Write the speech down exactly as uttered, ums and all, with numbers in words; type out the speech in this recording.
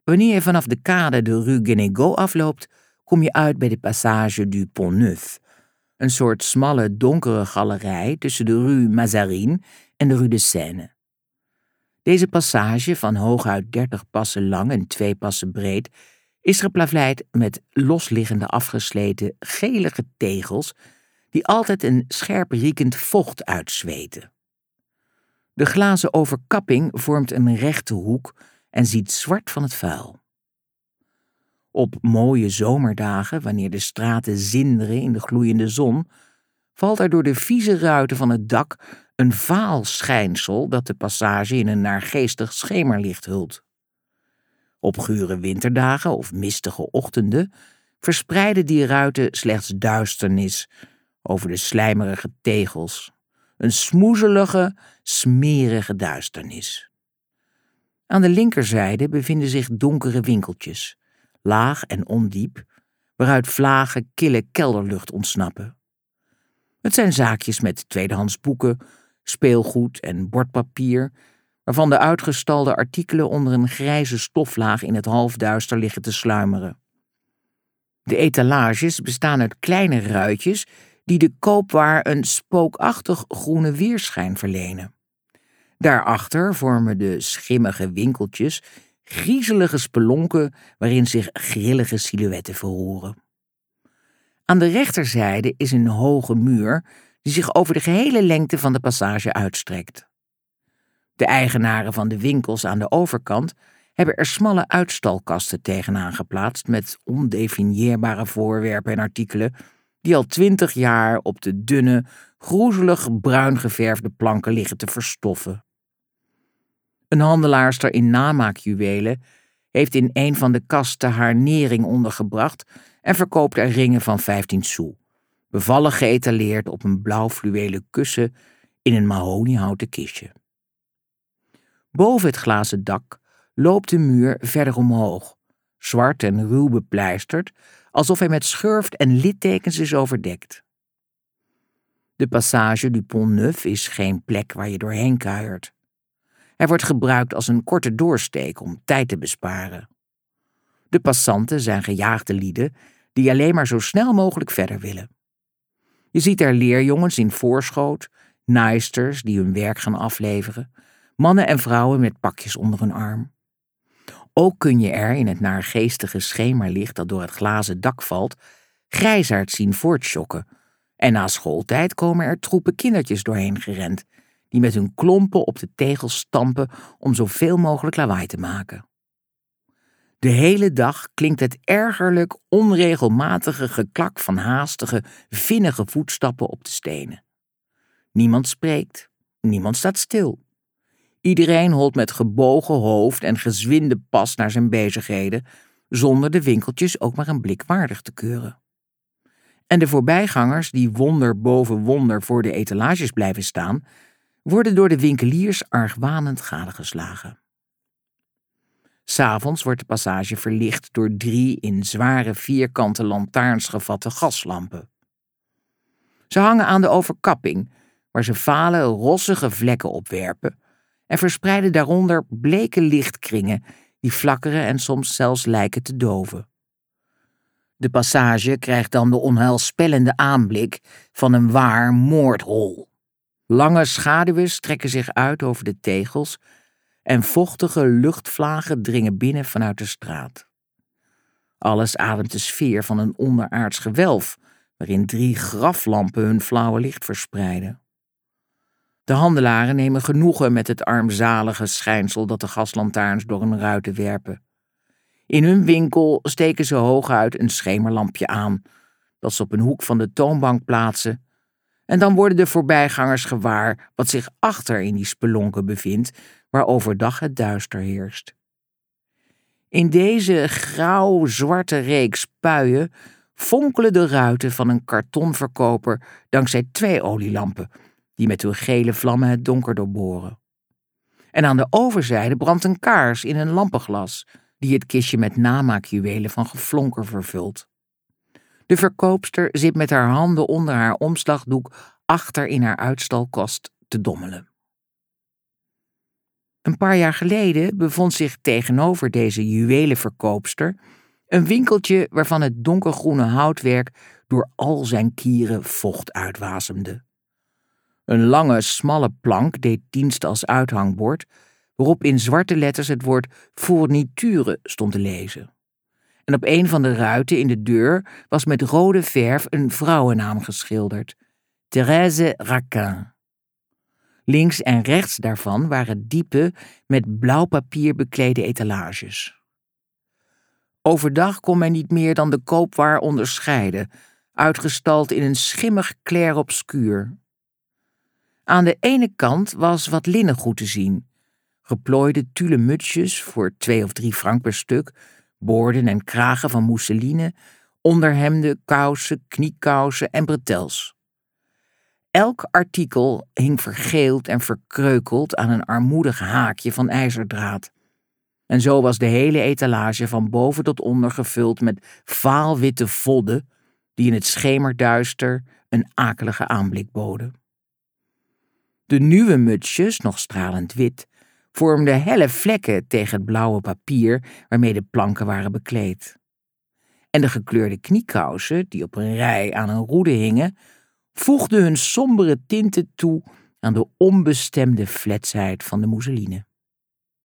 Wanneer je vanaf de kade de Rue Guénégaud afloopt, kom je uit bij de Passage du Pont-Neuf, een soort smalle donkere galerij tussen de Rue Mazarine en de Rue de Seine. Deze passage, van hooguit dertig passen lang en twee passen breed, is geplaveid met losliggende afgesleten gelige tegels die altijd een scherp riekend vocht uitzweten. De glazen overkapping vormt een rechte hoek en ziet zwart van het vuil. Op mooie zomerdagen, wanneer de straten zinderen in de gloeiende zon, valt er door de vieze ruiten van het dak een vaal schijnsel dat de passage in een naargeestig schemerlicht hult. Op gure winterdagen of mistige ochtenden verspreiden die ruiten slechts duisternis over de slijmerige tegels, een smoezelige, smerige duisternis. Aan de linkerzijde bevinden zich donkere winkeltjes, laag en ondiep, waaruit vlagen kille kelderlucht ontsnappen. Het zijn zaakjes met tweedehands boeken, speelgoed en bordpapier, waarvan de uitgestalde artikelen onder een grijze stoflaag in het halfduister liggen te sluimeren. De etalages bestaan uit kleine ruitjes die de koopwaar een spookachtig groene weerschijn verlenen. Daarachter vormen de schimmige winkeltjes griezelige spelonken waarin zich grillige silhouetten verroeren. Aan de rechterzijde is een hoge muur die zich over de gehele lengte van de passage uitstrekt. De eigenaren van de winkels aan de overkant hebben er smalle uitstalkasten tegenaan geplaatst met ondefinieerbare voorwerpen en artikelen die al twintig jaar op de dunne, groezelig bruin geverfde planken liggen te verstoffen. Een handelaarster in namaakjuwelen heeft in een van de kasten haar nering ondergebracht en verkoopt er ringen van vijftien sous, bevallig geëtaleerd op een blauw fluwelen kussen in een mahoniehouten kistje. Boven het glazen dak loopt de muur verder omhoog, zwart en ruw bepleisterd, alsof hij met schurft en littekens is overdekt. De Passage du Pont-Neuf is geen plek waar je doorheen kuiert. Hij wordt gebruikt als een korte doorsteek om tijd te besparen. De passanten zijn gejaagde lieden die alleen maar zo snel mogelijk verder willen. Je ziet er leerjongens in voorschoot, naaisters die hun werk gaan afleveren, mannen en vrouwen met pakjes onder hun arm. Ook kun je er in het naargeestige schemerlicht dat door het glazen dak valt, grijsaards zien voortsjokken, en na schooltijd komen er troepen kindertjes doorheen gerend, die met hun klompen op de tegels stampen om zoveel mogelijk lawaai te maken. De hele dag klinkt het ergerlijk onregelmatige geklak van haastige, vinnige voetstappen op de stenen. Niemand spreekt, niemand staat stil. Iedereen holt met gebogen hoofd en gezwinde pas naar zijn bezigheden, zonder de winkeltjes ook maar een blik waardig te keuren. En de voorbijgangers die wonder boven wonder voor de etalages blijven staan, worden door de winkeliers argwanend gadegeslagen. 'S Avonds wordt de passage verlicht door drie in zware vierkante lantaarns gevatte gaslampen. Ze hangen aan de overkapping, waar ze vale, rossige vlekken opwerpen, en verspreiden daaronder bleke lichtkringen die flakkeren en soms zelfs lijken te doven. De passage krijgt dan de onheilspellende aanblik van een waar moordhol. Lange schaduwen strekken zich uit over de tegels en vochtige luchtvlagen dringen binnen vanuit de straat. Alles ademt de sfeer van een onderaards gewelf, waarin drie graflampen hun flauwe licht verspreiden. De handelaren nemen genoegen met het armzalige schijnsel dat de gaslantaarns door hun ruiten werpen. In hun winkel steken ze hooguit een schemerlampje aan, dat ze op een hoek van de toonbank plaatsen, en dan worden de voorbijgangers gewaar wat zich achter in die spelonken bevindt, waar overdag het duister heerst. In deze grauw-zwarte reeks puien fonkelen de ruiten van een kartonverkoper dankzij twee olielampen, die met hun gele vlammen het donker doorboren. En aan de overzijde brandt een kaars in een lampenglas, die het kistje met namaakjuwelen van geflonker vervult. De verkoopster zit met haar handen onder haar omslagdoek achter in haar uitstalkast te dommelen. Een paar jaar geleden bevond zich tegenover deze juwelenverkoopster een winkeltje waarvan het donkergroene houtwerk door al zijn kieren vocht uitwasemde. Een lange, smalle plank deed dienst als uithangbord, waarop in zwarte letters het woord fourniture stond te lezen. En op een van de ruiten in de deur was met rode verf een vrouwennaam geschilderd: Thérèse Raquin. Links en rechts daarvan waren diepe, met blauw papier beklede etalages. Overdag kon men niet meer dan de koopwaar onderscheiden, uitgestald in een schimmig clair-obscuur. Aan de ene kant was wat linnengoed te zien: geplooide tulle mutsjes voor twee of drie frank per stuk, boorden en kragen van mousseline, onderhemden, kousen, kniekousen en bretels. Elk artikel hing vergeeld en verkreukeld aan een armoedig haakje van ijzerdraad. En zo was de hele etalage van boven tot onder gevuld met vaalwitte vodden die in het schemerduister een akelige aanblik boden. De nieuwe mutsjes, nog stralend wit, vormden helle vlekken tegen het blauwe papier waarmee de planken waren bekleed. En de gekleurde kniekousen, die op een rij aan een roede hingen, voegden hun sombere tinten toe aan de onbestemde fletsheid van de mousseline.